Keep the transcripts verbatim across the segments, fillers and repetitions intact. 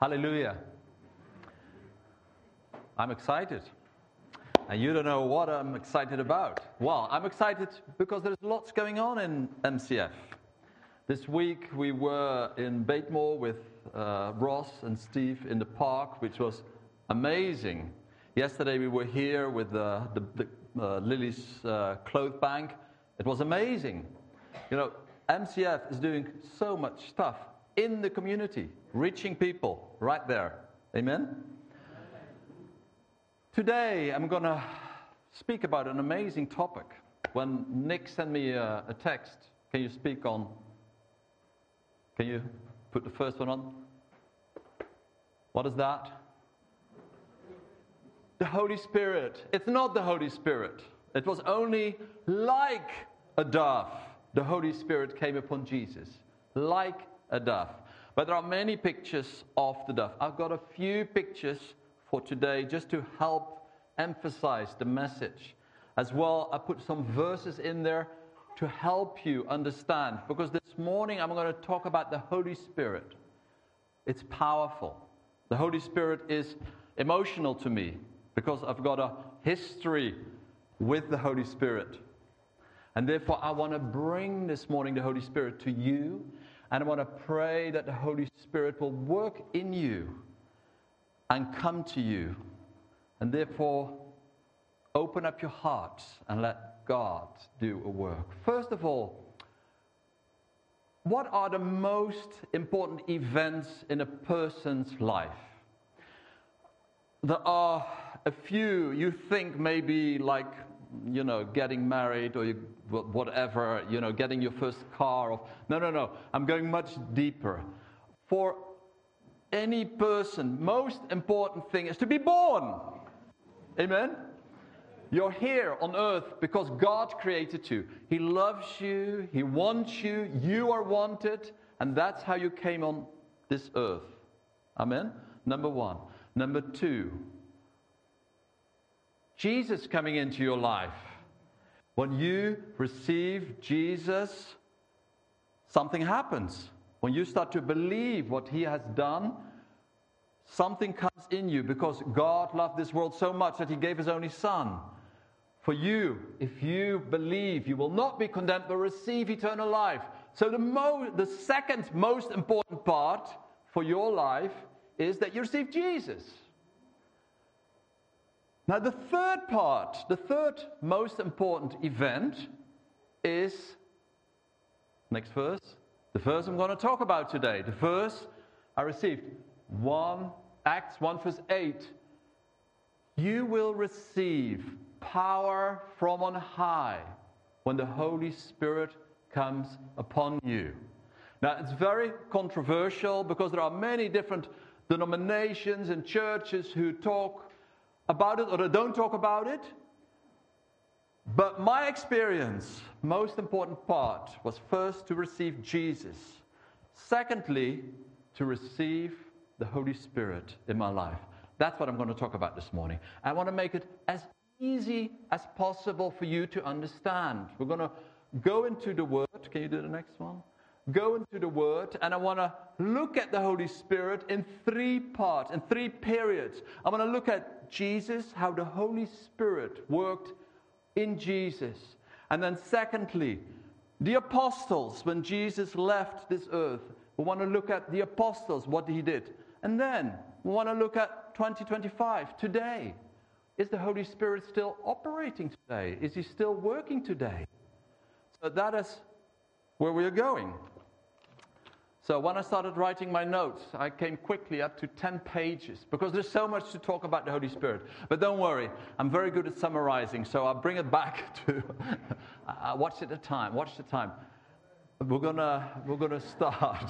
Hallelujah. I'm excited. And you don't know what I'm excited about. Well, I'm excited because there's lots going on in M C F. This week we were in Batemore with uh, Ross and Steve in the park, which was amazing. Yesterday we were here with uh, the, the uh, Lily's uh, clothes bank. It was amazing. You know, M C F is doing so much stuff in the community, reaching people right there. Amen? Today I'm going to speak about an amazing topic. When Nick sent me a, a text, can you speak on, can you put the first one on? What is that? The Holy Spirit. It's not the Holy Spirit. It was only like a dove. The Holy Spirit came upon Jesus, like a dove. But there are many pictures of the dove. I've got a few pictures for today just to help emphasize the message. As well, I put some verses in there to help you understand. Because this morning I'm going to talk about the Holy Spirit. It's powerful. The Holy Spirit is emotional to me because I've got a history with the Holy Spirit. And therefore I want to bring this morning the Holy Spirit to you. And I want to pray that the Holy Spirit will work in you and come to you. And therefore, open up your hearts and let God do a work. First of all, what are the most important events in a person's life? There are a few you think maybe like, you know, getting married or you, whatever, you know, getting your first car. Or, no, no, no. I'm going much deeper. For any person, most important thing is to be born. Amen? You're here on earth because God created you. He loves you. He wants you. You are wanted. And that's how you came on this earth. Amen? Number one. Number two. Jesus coming into your life. When you receive Jesus, something happens. When you start to believe what He has done, something comes in you because God loved this world so much that He gave His only Son. For you, if you believe, you will not be condemned but receive eternal life. So the, mo- the second most important part for your life is that you receive Jesus. Now the third part, the third most important event is, next verse, the verse I'm going to talk about today. The verse I received, one Acts one verse eight. You will receive power from on high when the Holy Spirit comes upon you. Now it's very controversial because there are many different denominations and churches who talk about it or they don't talk about it. But my experience, most important part, was first to receive Jesus. Secondly, to receive the Holy Spirit in my life. That's what I'm going to talk about this morning. I want to make it as easy as possible for you to understand. We're going to go into the Word. Can you do the next one? Go into the Word, and I want to look at the Holy Spirit in three parts, in three periods. I want to look at Jesus, how the Holy Spirit worked in Jesus. And then secondly, the apostles, when Jesus left this earth. We want to look at the apostles, what He did. And then we want to look at twenty twenty-five, today. Is the Holy Spirit still operating today? Is He still working today? So that is where we are going. So when I started writing my notes, I came quickly up to ten pages because there's so much to talk about the Holy Spirit. But don't worry, I'm very good at summarizing, so I'll bring it back to uh, watch at a time. Watch the time. We're gonna we're gonna start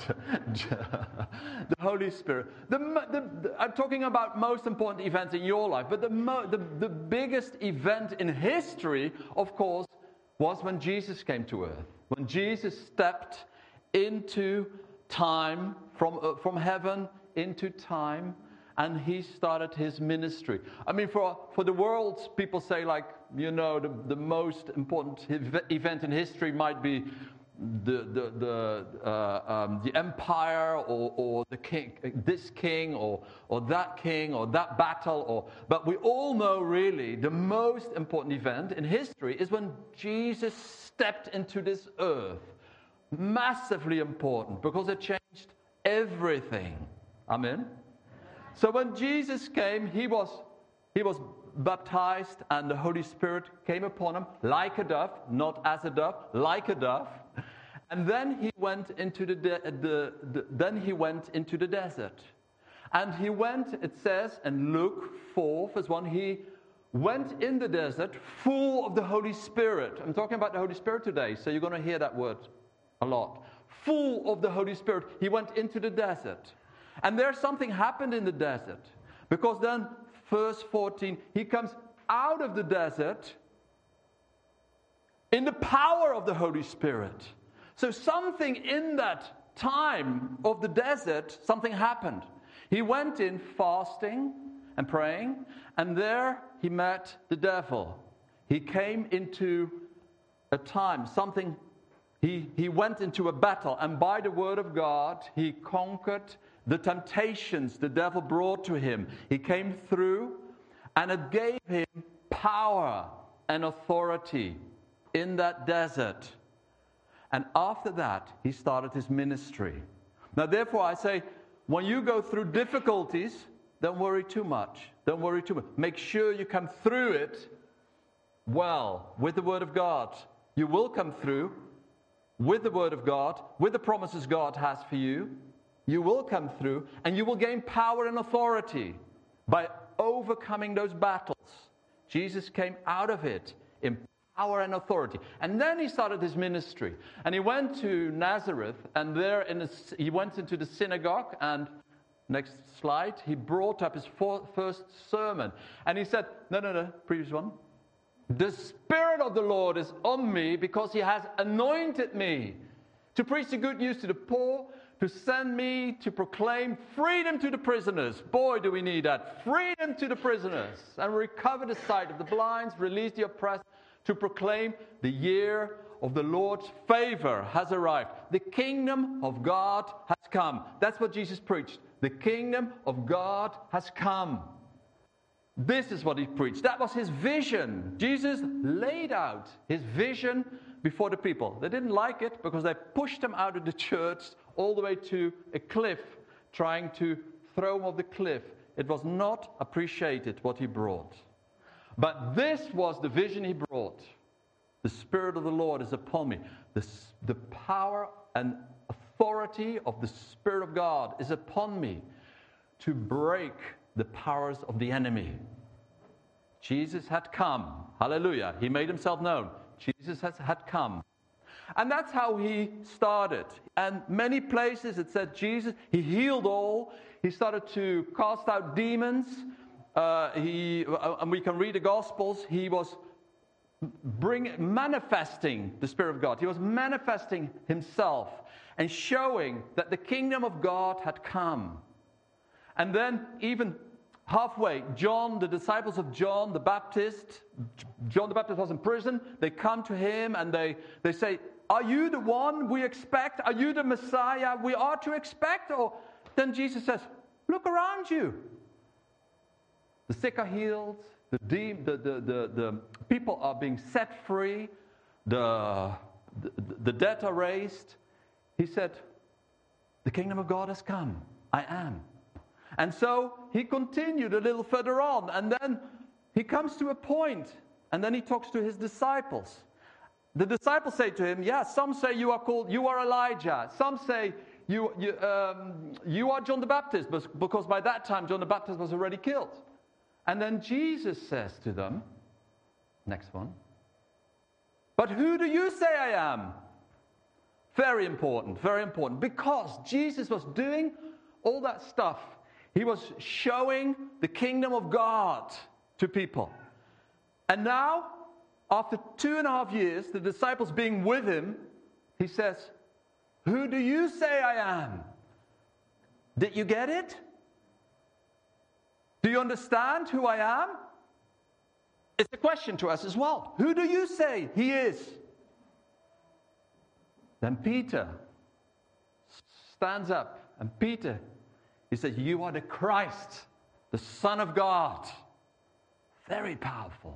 the Holy Spirit. The, the, the, I'm talking about most important events in your life, but the, mo, the the biggest event in history, of course, was when Jesus came to earth. When Jesus stepped into time, from uh, from heaven into time, and He started His ministry. I mean, for for the world, people say, like, you know, the, the most important event in history might be the the the, uh, um, the empire or, or the king, this king or or that king or that battle, or but we all know really the most important event in history is when Jesus stepped into this earth. Massively important because it changed everything. Amen. So when Jesus came, he was he was baptized, and the Holy Spirit came upon him like a dove, not as a dove, like a dove. And then he went into the, de- the, the then he went into the desert, and he went. It says in Luke four, verse one, he went in the desert full of the Holy Spirit. I'm talking about the Holy Spirit today, so you're going to hear that word a lot. Full of the Holy Spirit, he went into the desert, and there something happened in the desert, because then verse fourteen, he comes out of the desert in the power of the Holy Spirit. So something in that time of the desert, something happened. He went in fasting and praying, and there he met the devil. He came into a time, something, he, he went into a battle, and by the word of God, he conquered the temptations the devil brought to him. He came through, and it gave him power and authority in that desert. And after that, he started his ministry. Now, therefore, I say, when you go through difficulties, don't worry too much. Don't worry too much. Make sure you come through it well with the Word of God. You will come through with the Word of God, with the promises God has for you. You will come through, and you will gain power and authority by overcoming those battles. Jesus came out of it in power and authority. And then he started his ministry. And he went to Nazareth, and there in a, he went into the synagogue, and next slide, he brought up his for, first sermon. And he said, no, no, no, previous one. The Spirit of the Lord is on me because he has anointed me to preach the good news to the poor, to send me to proclaim freedom to the prisoners. Boy, do we need that. Freedom to the prisoners. And recover the sight of the blind, release the oppressed, to proclaim the year of the Lord's favor has arrived. The kingdom of God has come. That's what Jesus preached. The kingdom of God has come. This is what he preached. That was his vision. Jesus laid out his vision before the people. They didn't like it because they pushed him out of the church all the way to a cliff, trying to throw him off the cliff. It was not appreciated what he brought. But this was the vision he brought. The Spirit of the Lord is upon me. The, the power and authority of the Spirit of God is upon me to break the powers of the enemy. Jesus had come. Hallelujah. He made himself known. Jesus has, had come. And that's how he started. And many places it said Jesus, he healed all. He started to cast out demons. Uh, he, uh, and we can read the Gospels. He was bring, manifesting the Spirit of God. He was manifesting himself and showing that the kingdom of God had come. And then even halfway, John, the disciples of John the Baptist, John the Baptist was in prison. They come to him and they, they say, are you the one we expect? Are you the Messiah we are to expect? Or then Jesus says, look around you. The sick are healed. The, de- the, the, the, the people are being set free. The, the, the dead are raised. He said, the kingdom of God has come. I am. And so he continued a little further on, and then he comes to a point, and then he talks to his disciples. The disciples say to him, yeah, some say you are called, you are Elijah. Some say you, you, um, you are John the Baptist, because by that time John the Baptist was already killed. And then Jesus says to them, next one, but who do you say I am? Very important, very important, because Jesus was doing all that stuff. He was showing the kingdom of God to people. And now, after two and a half years, the disciples being with him, he says, who do you say I am? Did you get it? Do you understand who I am? It's a question to us as well. Who do you say he is? Then Peter stands up, and Peter, he says, "You are the Christ, the Son of God." Very powerful.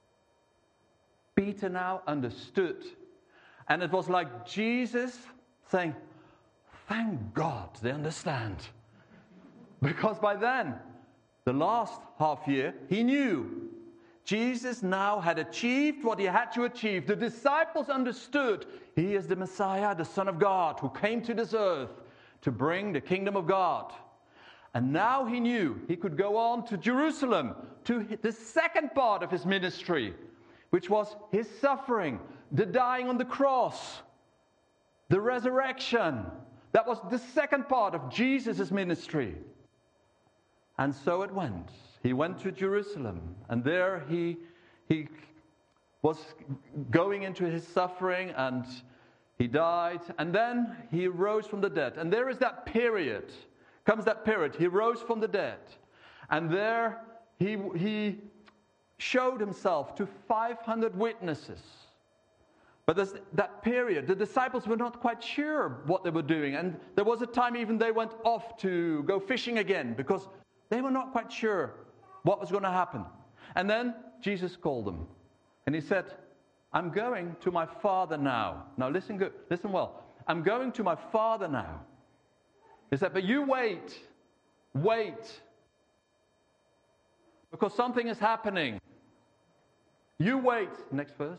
Peter now understood. And it was like Jesus saying, "Thank God they understand." Because by then, the last half year, he knew Jesus now had achieved what he had to achieve. The disciples understood he is the Messiah, the Son of God, who came to this earth to bring the kingdom of God. And now he knew he could go on to Jerusalem, to the second part of his ministry, which was his suffering, the dying on the cross, the resurrection. That was the second part of Jesus' ministry. And so it went. He went to Jerusalem, and there he, he was going into his suffering, and he died, and then he rose from the dead. And there is that period, comes that period, he rose from the dead, and there he, he showed himself to five hundred witnesses. But there's that period, the disciples were not quite sure what they were doing, and there was a time even they went off to go fishing again, because they were not quite sure what was going to happen. And then Jesus called them, and he said, "I'm going to my Father now." Now listen good, listen well. "I'm going to my Father now." He said, "But you wait, wait, because something is happening. You wait." Next verse.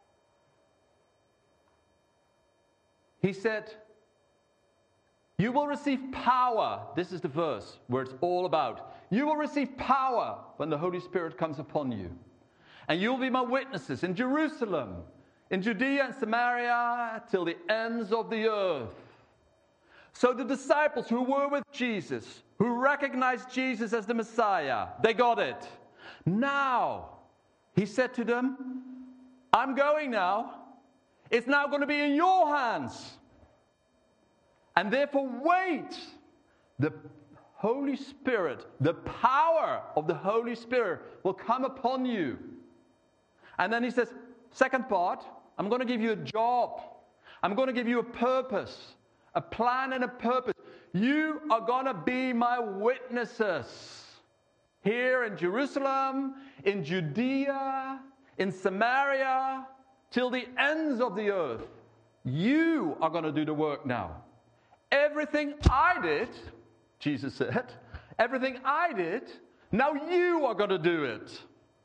He said, "You will receive power." This is the verse where it's all about. "You will receive power when the Holy Spirit comes upon you. And you will be my witnesses in Jerusalem, in Judea and Samaria, till the ends of the earth." So the disciples who were with Jesus, who recognized Jesus as the Messiah, they got it. Now, he said to them, "I'm going now. It's now going to be in your hands. And therefore wait. The Holy Spirit, the power of the Holy Spirit will come upon you." And then he says, second part, "I'm going to give you a job. I'm going to give you a purpose, a plan and a purpose. You are going to be my witnesses here in Jerusalem, in Judea, in Samaria, till the ends of the earth. You are going to do the work now. Everything I did," Jesus said, "everything I did, now you are going to do it."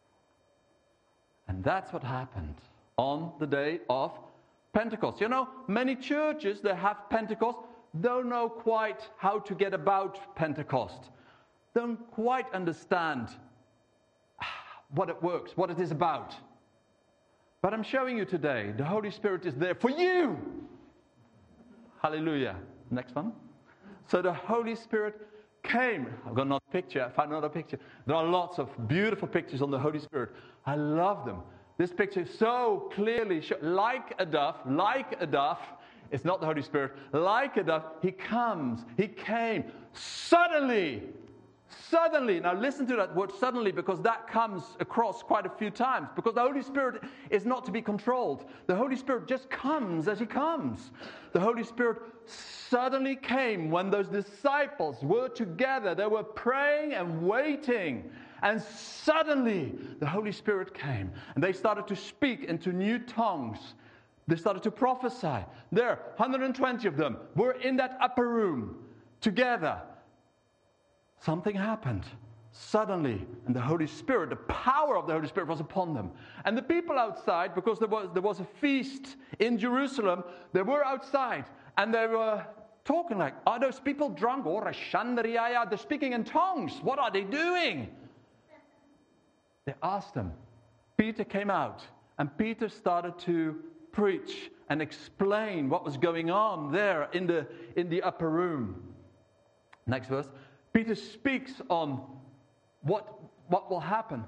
And that's what happened on the day of Pentecost. You know, many churches that have Pentecost don't know quite how to get about Pentecost. Don't quite understand what it works, what it is about. But I'm showing you today, the Holy Spirit is there for you. Hallelujah. Next one. So the Holy Spirit came. I've got another picture. I found another picture. There are lots of beautiful pictures on the Holy Spirit. I love them. This picture so clearly, show, like a dove, like a dove. It's not the Holy Spirit. Like a dove, he comes. He came. Suddenly. Suddenly. Now listen to that word suddenly, because that comes across quite a few times. Because the Holy Spirit is not to be controlled. The Holy Spirit just comes as he comes. The Holy Spirit suddenly came when those disciples were together. They were praying and waiting. And suddenly the Holy Spirit came. And they started to speak into new tongues. They started to prophesy. There, one hundred twenty of them were in that upper room together. Something happened suddenly, and the Holy Spirit, the power of the Holy Spirit was upon them. And the people outside, because there was, there was a feast in Jerusalem, they were outside, and they were talking like, "Are those people drunk? Or they're speaking in tongues. What are they doing?" They asked them. Peter came out, and Peter started to preach and explain what was going on there in the, in the upper room. Next verse. Peter speaks on what, what will happen.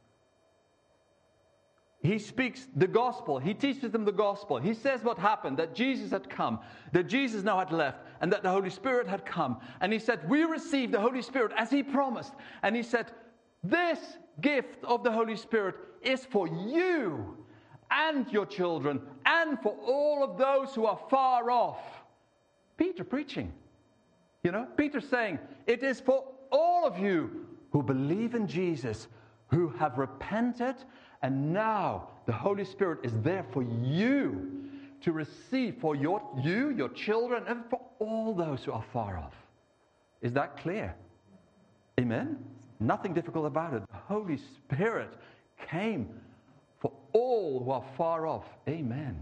He speaks the gospel. He teaches them the gospel. He says what happened, that Jesus had come, that Jesus now had left, and that the Holy Spirit had come. And he said, we received the Holy Spirit as he promised. And he said, this gift of the Holy Spirit is for you. and your children, and for all of those who are far off. Peter preaching. You know, Peter saying, it is for all of you who believe in Jesus, who have repented, and now the Holy Spirit is there for you to receive, for your you, your children, and for all those who are far off. Is that clear? Amen? Nothing difficult about it. The Holy Spirit came for all who are far off. Amen.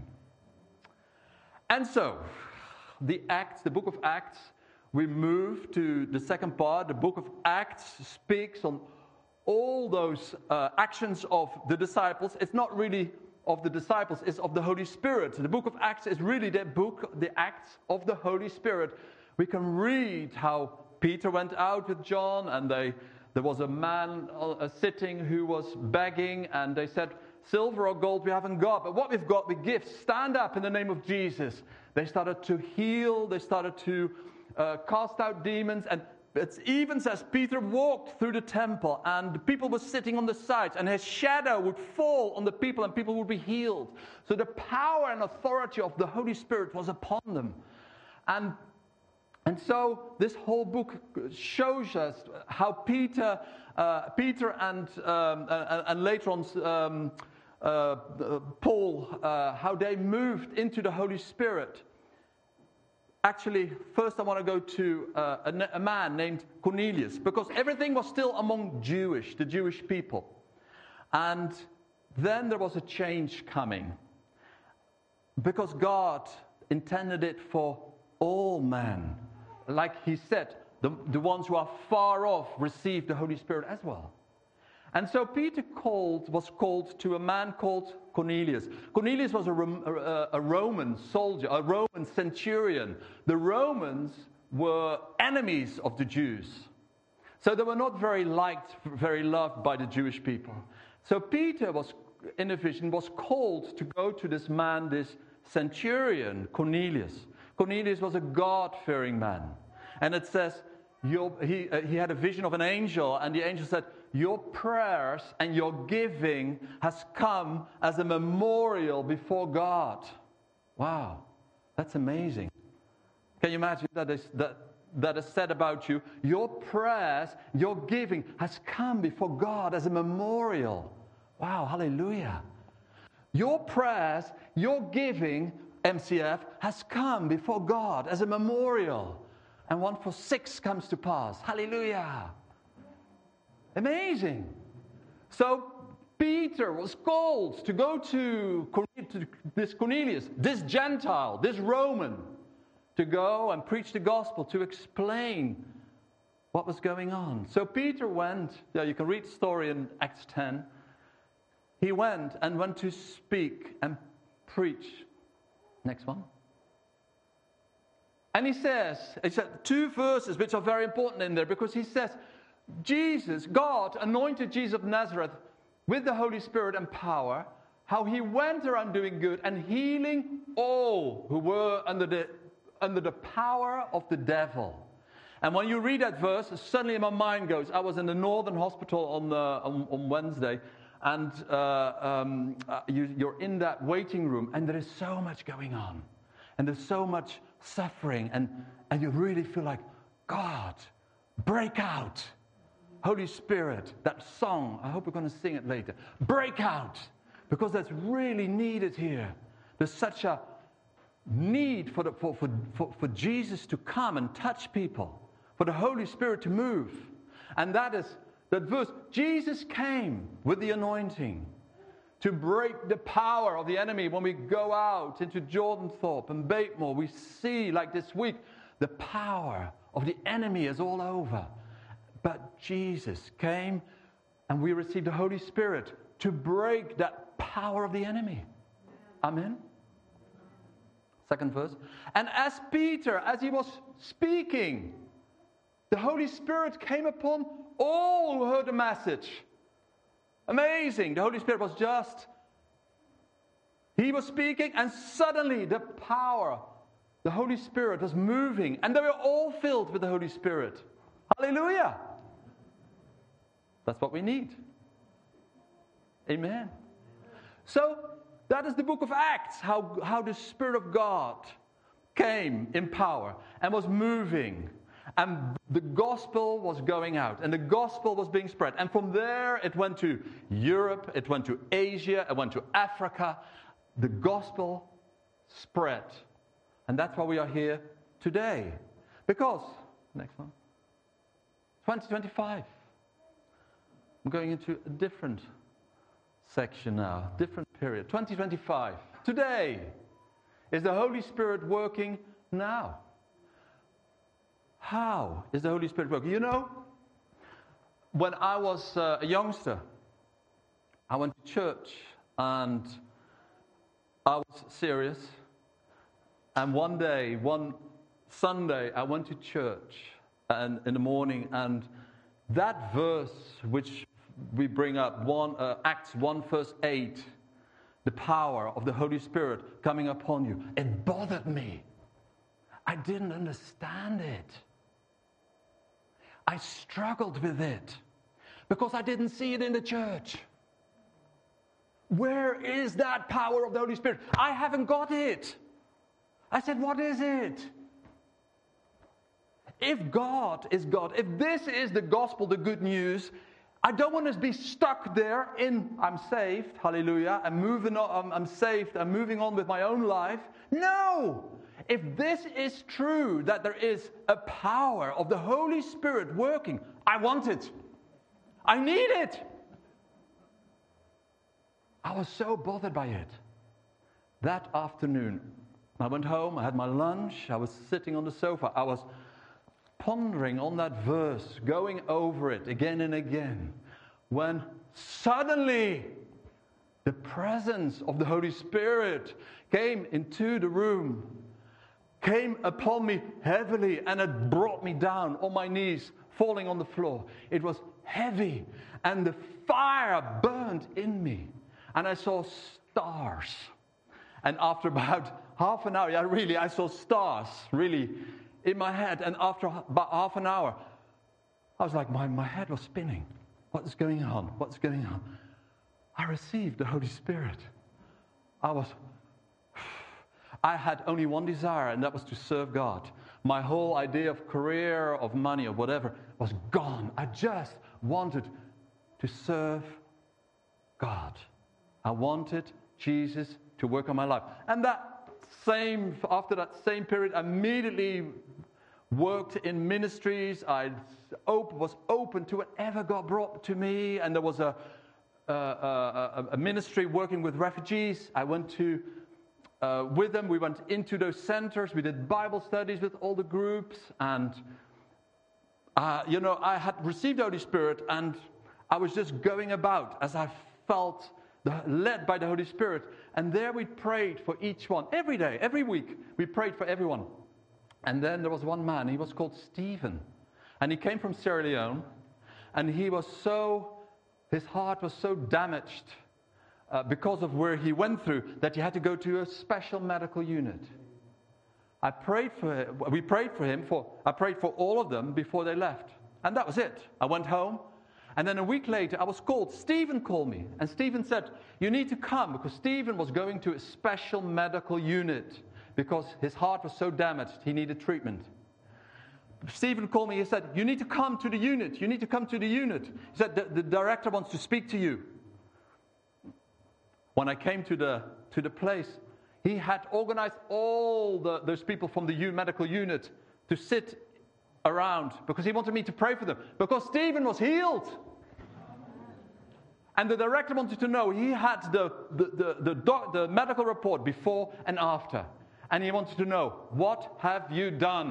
And so, the Acts, the book of Acts, we move to the second part. The book of Acts speaks on all those uh, actions of the disciples. It's not really of the disciples, it's of the Holy Spirit. The book of Acts is really the book, the Acts of the Holy Spirit. We can read how Peter went out with John, and they there was a man uh, sitting who was begging, and they said, silver or gold we haven't got, but what we've got we give. Stand up in the name of Jesus. They started to heal, they started to uh, cast out demons, and it even says Peter walked through the temple, and the people were sitting on the sides, and his shadow would fall on the people, and people would be healed. So the power and authority of the Holy Spirit was upon them. And And so this whole book shows us how Peter, uh, Peter, and um, and, and later on um, uh, Paul, uh, how they moved into the Holy Spirit. Actually, first I want to go to uh, a, a man named Cornelius, because everything was still among Jewish, the Jewish people, and then there was a change coming, because God intended it for all men. Like he said, the, the ones who are far off receive the Holy Spirit as well. And so Peter called, was called to a man called Cornelius. Cornelius was a, a, a Roman soldier, a Roman centurion. The Romans were enemies of the Jews. So they were not very liked, very loved by the Jewish people. So Peter was, in a vision, was called to go to this man, this centurion, Cornelius. Cornelius was a God-fearing man. And it says, your, he, uh, he had a vision of an angel, and the angel said, your prayers and your giving has come as a memorial before God. Wow, that's amazing. Can you imagine that is, that, that is said about you? Your prayers, your giving has come before God as a memorial. Wow, hallelujah. Your prayers, your giving, M C F, has come before God as a memorial. And one for six comes to pass. Hallelujah. Amazing. So Peter was called to go to, to this Cornelius, this Gentile, this Roman, to go and preach the gospel, to explain what was going on. So Peter went, yeah, you can read the story in Acts ten. He went and went to speak and preach. Next one. And he says, he said two verses which are very important in there, because he says, Jesus, God anointed Jesus of Nazareth with the Holy Spirit and power, how he went around doing good and healing all who were under the, under the power of the devil. And when you read that verse, suddenly my mind goes, I was in the Northern Hospital on, the, on, on Wednesday, and uh, um, uh, you, you're in that waiting room, and there is so much going on. And there's so much suffering, and, and you really feel like, God, break out. Holy Spirit, that song, I hope we're going to sing it later. Break out, because that's really needed here. There's such a need for, the, for, for, for, for Jesus to come and touch people, for the Holy Spirit to move. And that is that verse. Jesus came with the anointing to break the power of the enemy. When we go out into Jordanthorpe and Batemore, we see, like this week, the power of the enemy is all over. But Jesus came, and we received the Holy Spirit to break that power of the enemy. Amen? Second verse. And as Peter, as he was speaking, the Holy Spirit came upon all who heard the message. Amazing. The Holy Spirit was just, he was speaking, and suddenly the power, the Holy Spirit was moving, and they were all filled with the Holy Spirit. Hallelujah. That's what we need. Amen. So That is the book of Acts, how, how the Spirit of God came in power and was moving. And the gospel was going out, and the gospel was being spread. And from there, it went to Europe, it went to Asia, it went to Africa. The gospel spread. And that's why we are here today. Because, next one, twenty twenty-five. I'm going into a different section now, different period. twenty twenty-five. Today, is the Holy Spirit working now? How is the Holy Spirit working? You know, when I was uh, a youngster, I went to church and I was serious. And one day, one Sunday, I went to church and in the morning, and that verse which we bring up, one, uh, Acts one verse eight, the power of the Holy Spirit coming upon you, it bothered me. I didn't understand it. I struggled with it because I didn't see it in the church. Where is that power of the Holy Spirit? I haven't got it. I said, what is it? If God is God, if this is the gospel, the good news, I don't want to be stuck there in, I'm saved, hallelujah, I'm moving on, I'm, I'm saved, I'm moving on with my own life. No! If this is true, that there is a power of the Holy Spirit working, I want it. I need it. I was so bothered by it. That afternoon, I went home, I had my lunch, I was sitting on the sofa, I was pondering on that verse, going over it again and again, when suddenly the presence of the Holy Spirit came into the room, came upon me heavily, and it brought me down on my knees, falling on the floor. It was heavy, and the fire burned in me, and I saw stars. And after about half an hour, yeah, really, I saw stars, really, in my head. And after about half an hour, I was like, my, my head was spinning. What is going on? What's going on? I received the Holy Spirit. I was... I had only one desire, and that was to serve God. My whole idea of career, of money, of whatever, was gone. I just wanted to serve God. I wanted Jesus to work on my life. And that same, after that same period, I immediately worked in ministries. I was open to whatever God brought to me. And there was a, a, a, a ministry working with refugees. I went to Uh, with them, we went into those centers, we did Bible studies with all the groups, and, uh, you know, I had received the Holy Spirit, and I was just going about as I felt the, led by the Holy Spirit, and there we prayed for each one, every day, every week, we prayed for everyone. And then there was one man, he was called Stephen, and he came from Sierra Leone, and he was so, his heart was so damaged, Uh, because of where he went through, that he had to go to a special medical unit. I prayed for him, we prayed for him, for I prayed for all of them before they left. And that was it. I went home, and then a week later I was called. Stephen called me, and Stephen said, you need to come, because Stephen was going to a special medical unit, because his heart was so damaged, he needed treatment. Stephen called me, he said, you need to come to the unit, you need to come to the unit. He said, the, the director wants to speak to you. When I came to the to the place, he had organized all the, those people from the U medical unit to sit around, because he wanted me to pray for them, because Stephen was healed. And the director wanted to know, he had the the the, the, doc, the medical report before and after, and he wanted to know, what have you done?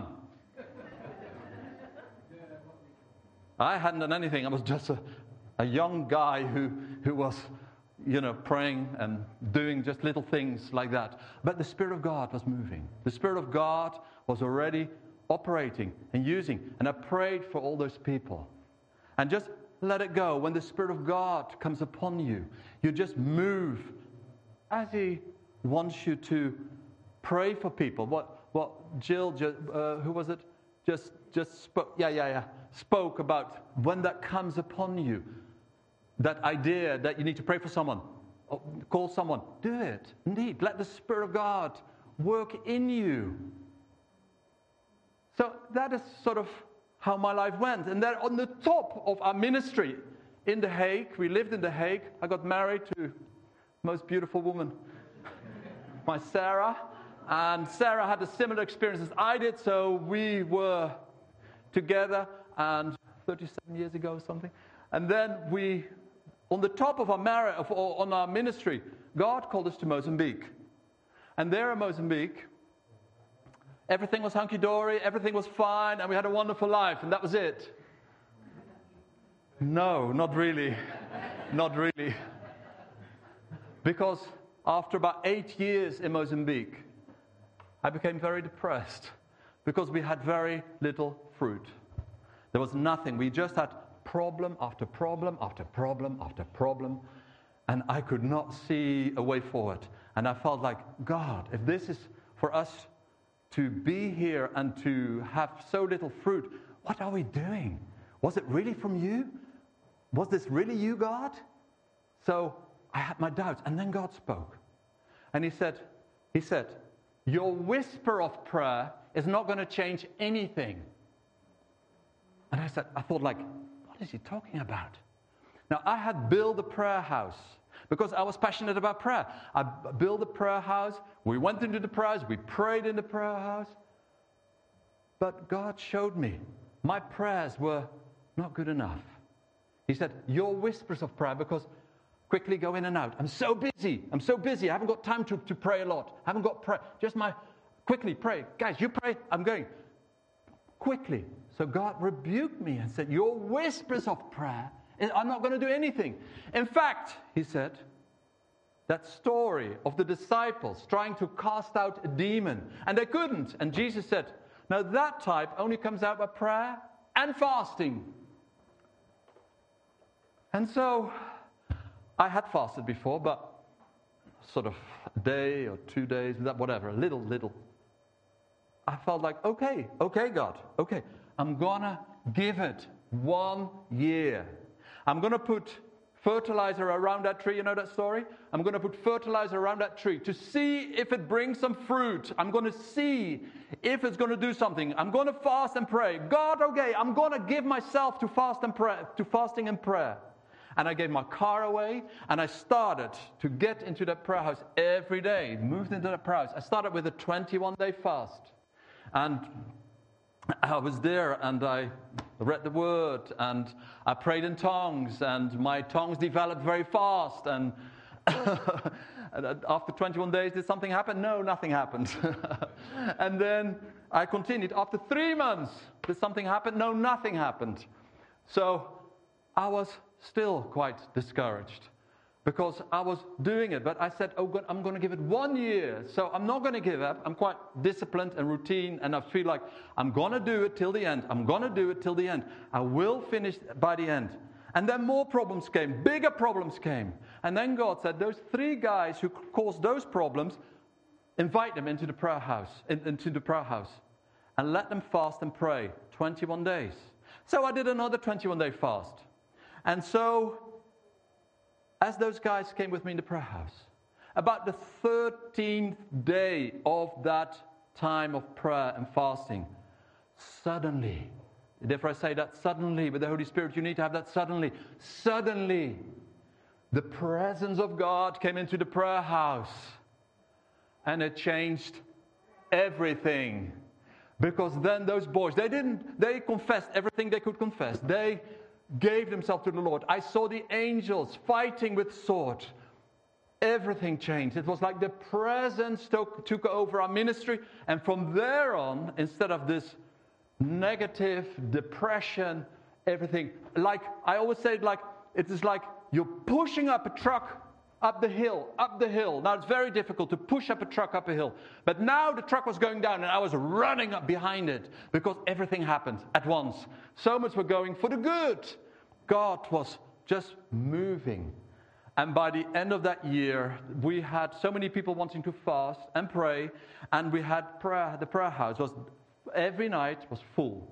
I hadn't done anything. I was just a, a young guy who who was, you know, praying and doing just little things like that. But the Spirit of God was moving. The Spirit of God was already operating and using. And I prayed for all those people. And just let it go. When the Spirit of God comes upon you, you just move as He wants you to pray for people. What what Jill, uh, who was it? Just just spoke. Yeah, yeah, yeah. Spoke about when that comes upon you. That idea that you need to pray for someone. oh, call someone, do it. Indeed, let the Spirit of God work in you. So that is sort of how my life went. And then on the top of our ministry in The Hague, we lived in The Hague. I got married to the most beautiful woman, my Sarah. And Sarah had a similar experience as I did, so we were together, and thirty-seven years ago or something. And then we, on the top of our marriage, of, on our ministry, God called us to Mozambique. And there in Mozambique, everything was hunky-dory, everything was fine, and we had a wonderful life, and that was it. No, not really. Not really. Because after about eight years in Mozambique, I became very depressed because we had very little fruit. There was nothing. We just had problem after problem after problem after problem, and I could not see a way forward. And I felt like, God, if this is for us to be here and to have so little fruit, what are we doing? Was it really from you? Was this really you, God? So I had my doubts, and then God spoke. And he said, he said, your whisper of prayer is not going to change anything. And I said, I thought like, what is he talking about? Now, I had built a prayer house because I was passionate about prayer. I built a prayer house. We went into the prayer house. We prayed in the prayer house. But God showed me my prayers were not good enough. He said, your whispers of prayer, because quickly go in and out. I'm so busy. I'm so busy. I haven't got time to, to pray a lot. I haven't got prayer. Just my, quickly pray. Guys, you pray. I'm going. Quickly. So God rebuked me and said, your whispers of prayer are not going to do anything. In fact, he said, that story of the disciples trying to cast out a demon, and they couldn't. And Jesus said, now that type only comes out by prayer and fasting. And so I had fasted before, but sort of a day or two days, whatever, a little, little. I felt like, okay, okay, God, okay. I'm going to give it one year. I'm going to put fertilizer around that tree. You know that story? I'm going to put fertilizer around that tree to see if it brings some fruit. I'm going to see if it's going to do something. I'm going to fast and pray. God, okay, I'm going to give myself to fast and pray, to fasting and prayer. And I gave my car away, and I started to get into that prayer house every day, moved into that prayer house. I started with a twenty-one day fast. And I was there, and I read the Word, and I prayed in tongues, and my tongues developed very fast. And after twenty-one days, did something happen? No, nothing happened. And then I continued. After three months, did something happen? No, nothing happened. So I was still quite discouraged because I was doing it, but I said, oh God, I'm going to give it one year. So I'm not going to give up. I'm quite disciplined and routine, and I feel like I'm going to do it till the end. I'm going to do it till the end. I will finish by the end. And then more problems came, bigger problems came. And then God said, those three guys who caused those problems, invite them into the prayer house, in, into the prayer house, and let them fast and pray twenty-one days. So I did another twenty-one day fast. And so, as those guys came with me in the prayer house, about the thirteenth day of that time of prayer and fasting, suddenly, therefore I say that suddenly, with the Holy Spirit, you need to have that suddenly. Suddenly, the presence of God came into the prayer house, and it changed everything. Because then those boys, they didn't, they confessed everything they could confess. They gave themselves to the Lord. I saw the angels fighting with sword. Everything changed. It was like the presence took, took over our ministry. And from there on, instead of this negative depression, everything, like I always say, like it is like you're pushing up a truck up the hill, up the hill. Now it's very difficult to push up a truck up a hill. But now the truck was going down and I was running up behind it because everything happened at once. So much were going for the good. God was just moving. And by the end of that year, we had so many people wanting to fast and pray. And we had prayer, the prayer house was every night was full.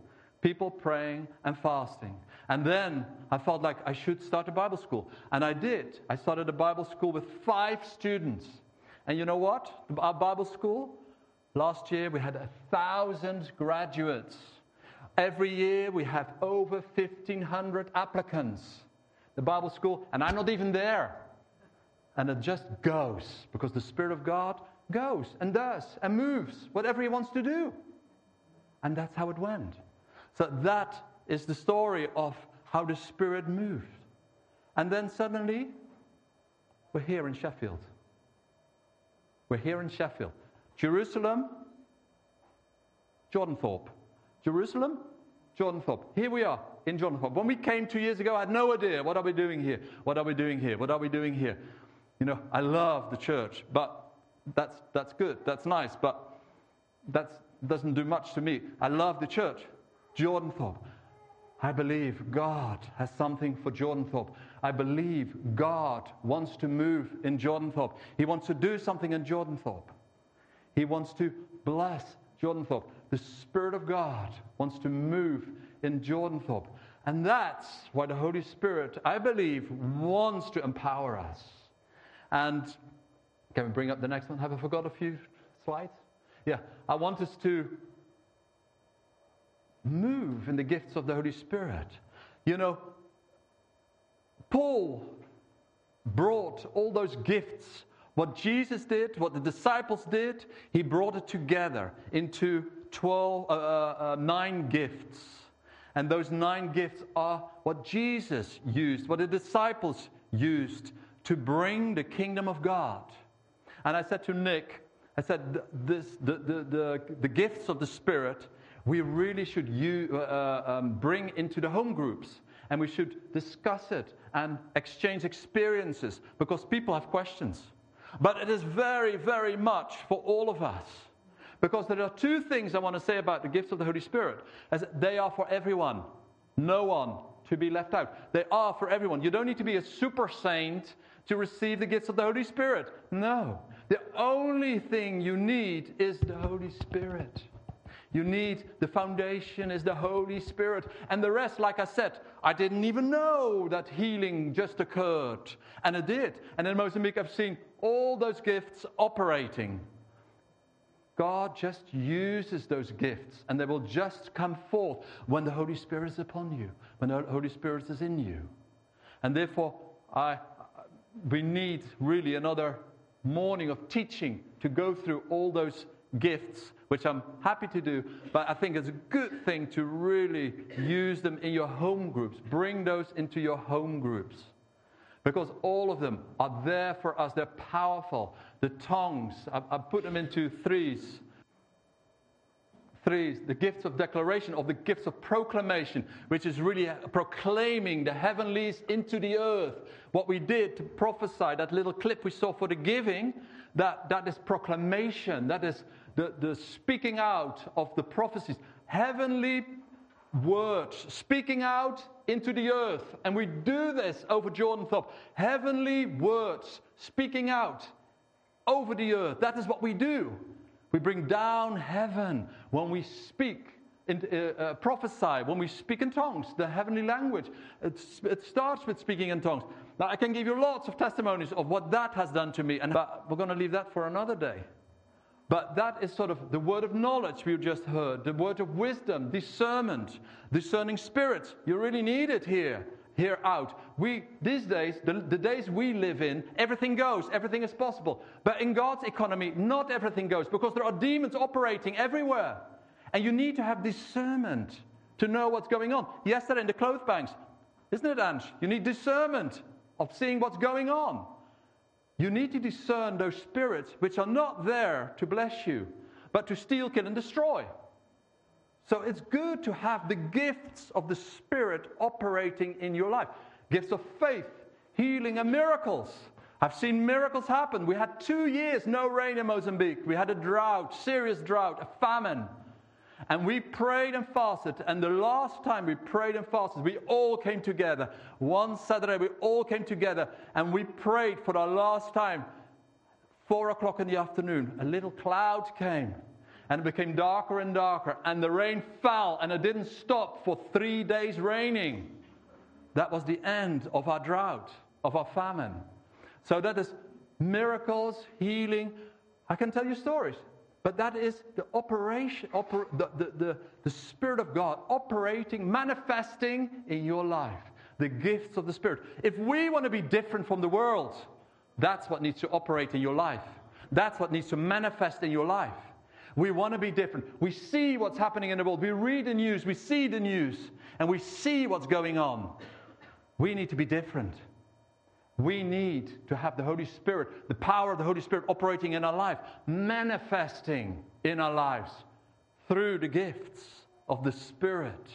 people praying and fasting. And then I felt like I should start a Bible school. And I did. I started a Bible school with five students. And you know what? Our Bible school, last year we had a thousand graduates. Every year we have over fifteen hundred applicants. The Bible school, and I'm not even there. And it just goes, because the Spirit of God goes and does and moves whatever He wants to do. And that's how it went. So that is the story of how the Spirit moved. And then suddenly, we're here in Sheffield. We're here in Sheffield. Jerusalem, Jordanthorpe. Jerusalem, Jordanthorpe. Here we are in Jordanthorpe. When we came two years ago, I had no idea. What are we doing here? What are we doing here? What are we doing here? You know, I love the church, but that's that's good. That's nice, but that doesn't do much to me. I love the church. Jordanthorpe. I believe God has something for Jordanthorpe. I believe God wants to move in Jordanthorpe. He wants to do something in Jordanthorpe. He wants to bless Jordanthorpe. The Spirit of God wants to move in Jordanthorpe. And that's why the Holy Spirit, I believe, wants to empower us. And can we bring up the next one? Have I forgot a few slides? Yeah, I want us to move in the gifts of the Holy Spirit. You know, Paul brought all those gifts. What Jesus did, what the disciples did, he brought it together into twelve, uh, uh, nine gifts. And those nine gifts are what Jesus used, what the disciples used to bring the kingdom of God. And I said to Nick, I said, this, the, the, the, the gifts of the Spirit, we really should use, uh, um, bring into the home groups. And we should discuss it and exchange experiences, because people have questions. But it is very, very much for all of us. Because there are two things I want to say about the gifts of the Holy Spirit. As they are for everyone. No one to be left out. They are for everyone. You don't need to be a super saint to receive the gifts of the Holy Spirit. No. The only thing you need is the Holy Spirit. You need, the foundation is the Holy Spirit. And the rest, like I said, I didn't even know that healing just occurred. And it did. And in Mozambique, I've seen all those gifts operating. God just uses those gifts, and they will just come forth when the Holy Spirit is upon you, when the Holy Spirit is in you. And therefore, I, we need really another morning of teaching to go through all those gifts, which I'm happy to do, but I think it's a good thing to really use them in your home groups. Bring those into your home groups. Because all of them are there for us. They're powerful. The tongues, I, I put them into threes. Threes, the gifts of declaration, or the gifts of proclamation, which is really proclaiming the heavenlies into the earth. What we did to prophesy, that little clip we saw for the giving, that, that is proclamation. That is the, the speaking out of the prophecies. Heavenly words, speaking out into the earth. And we do this over Jordanthorpe. Heavenly words, speaking out over the earth. That is what we do. We bring down heaven when we speak, in, uh, uh, prophesy, when we speak in tongues, the heavenly language. It's, it starts with speaking in tongues. Now, I can give you lots of testimonies of what that has done to me, and but we're going to leave that for another day. But that is sort of the word of knowledge we just heard, the word of wisdom, discernment, discerning spirits. You really need it here, here out. We, these days, the, the days we live in, everything goes, everything is possible. But in God's economy, not everything goes, because there are demons operating everywhere. And you need to have discernment to know what's going on. Yesterday in the clothes banks, isn't it, Ange? You need discernment of seeing what's going on. You need to discern those spirits which are not there to bless you, but to steal, kill, and destroy. So it's good to have the gifts of the Spirit operating in your life. Gifts of faith, healing, and miracles. I've seen miracles happen. We had two years no rain in Mozambique. We had a drought, serious drought, a famine. And we prayed and fasted, and the last time we prayed and fasted, we all came together. One Saturday, we all came together, and we prayed for the last time. Four o'clock in the afternoon, a little cloud came, And it became darker and darker. And the rain fell. And it didn't stop for three days raining. That was the end of our drought, of our famine. So that is miracles, healing. I can tell you stories. But that is the operation, oper, the, the, the, the Spirit of God operating, manifesting in your life. The gifts of the Spirit. If we want to be different from the world, that's what needs to operate in your life. That's what needs to manifest in your life. We want to be different. We see what's happening in the world. We read the news. We see the news. And we see what's going on. We need to be different. We need to have the Holy Spirit, the power of the Holy Spirit operating in our life, manifesting in our lives through the gifts of the Spirit.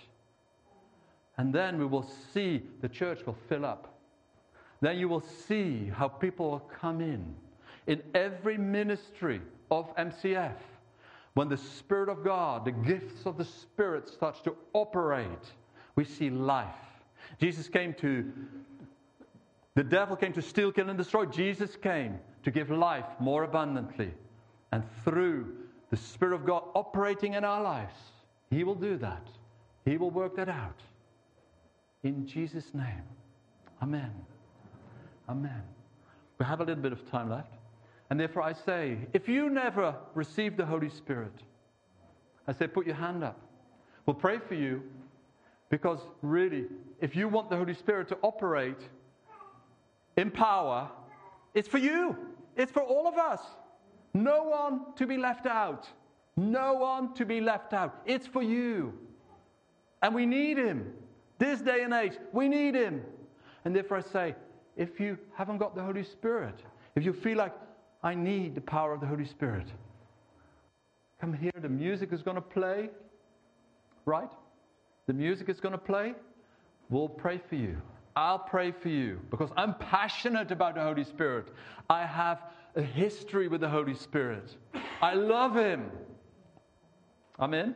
And then we will see the church will fill up. Then you will see how people will come in. In every ministry of M C F, when the Spirit of God, the gifts of the Spirit starts to operate, we see life. Jesus came to The devil came to steal, kill, and destroy. Jesus came to give life more abundantly. And through the Spirit of God operating in our lives, He will do that. He will work that out. In Jesus' name. Amen. Amen. We have a little bit of time left. And therefore I say, if you never received the Holy Spirit, I say put your hand up. We'll pray for you. Because really, if you want the Holy Spirit to operate in power, it's for you. It's for all of us. No one to be left out. No one to be left out. It's for you. And we need Him. This day and age, we need Him. And therefore I say, if you haven't got the Holy Spirit, if you feel like, I need the power of the Holy Spirit, come here. The music is going to play. Right? The music is going to play. We'll pray for you. I'll pray for you because I'm passionate about the Holy Spirit. I have a history with the Holy Spirit. I love Him. Amen?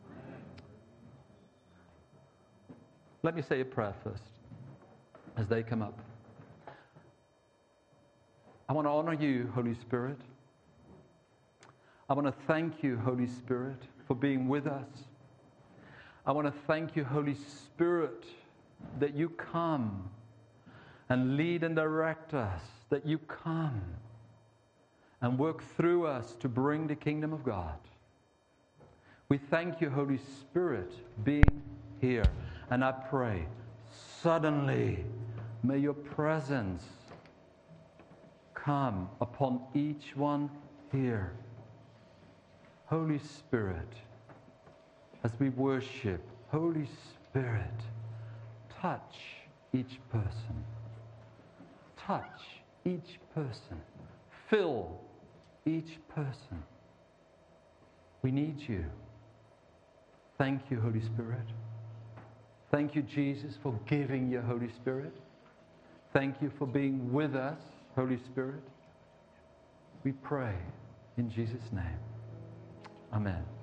Let me say a prayer first as they come up. I want to honor you, Holy Spirit. I want to thank you, Holy Spirit, for being with us. I want to thank you, Holy Spirit, that you come and lead and direct us, that you come and work through us to bring the kingdom of God. We thank you, Holy Spirit, being here. And I pray, suddenly, may your presence come upon each one here. Holy Spirit, as we worship, Holy Spirit, touch each person. Touch each person. Fill each person. We need you. Thank you, Holy Spirit. Thank you, Jesus, for giving your Holy Spirit. Thank you for being with us, Holy Spirit. We pray in Jesus' name. Amen.